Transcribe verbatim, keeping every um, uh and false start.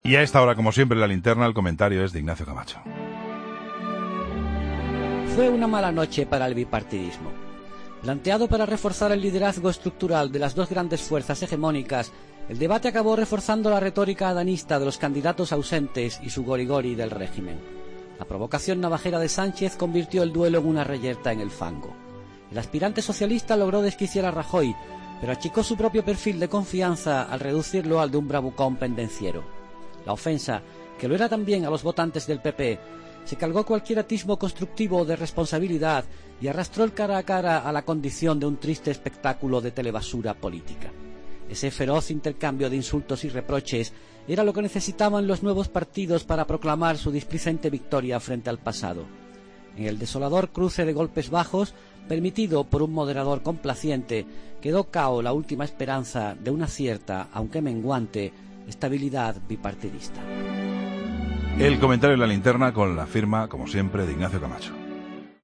Y a esta hora, como siempre, en la linterna, el comentario es de Ignacio Camacho. Fue una mala noche para el bipartidismo. Planteado para reforzar el liderazgo estructural de las dos grandes fuerzas hegemónicas, el debate acabó reforzando la retórica adanista de los candidatos ausentes y su gorigori del régimen. La provocación navajera de Sánchez convirtió el duelo en una reyerta en el fango. El aspirante socialista logró desquiciar a Rajoy, pero achicó su propio perfil de confianza al reducirlo al de un bravucón pendenciero. La ofensa, que lo era también a los votantes del P P, se cargó cualquier atismo constructivo de responsabilidad y arrastró el cara a cara a la condición de un triste espectáculo de telebasura política. Ese feroz intercambio de insultos y reproches era lo que necesitaban los nuevos partidos para proclamar su displicente victoria frente al pasado. En el desolador cruce de golpes bajos, permitido por un moderador complaciente, quedó cao la última esperanza de una cierta, aunque menguante, estabilidad bipartidista. El comentario en la linterna con la firma, como siempre, de Ignacio Camacho.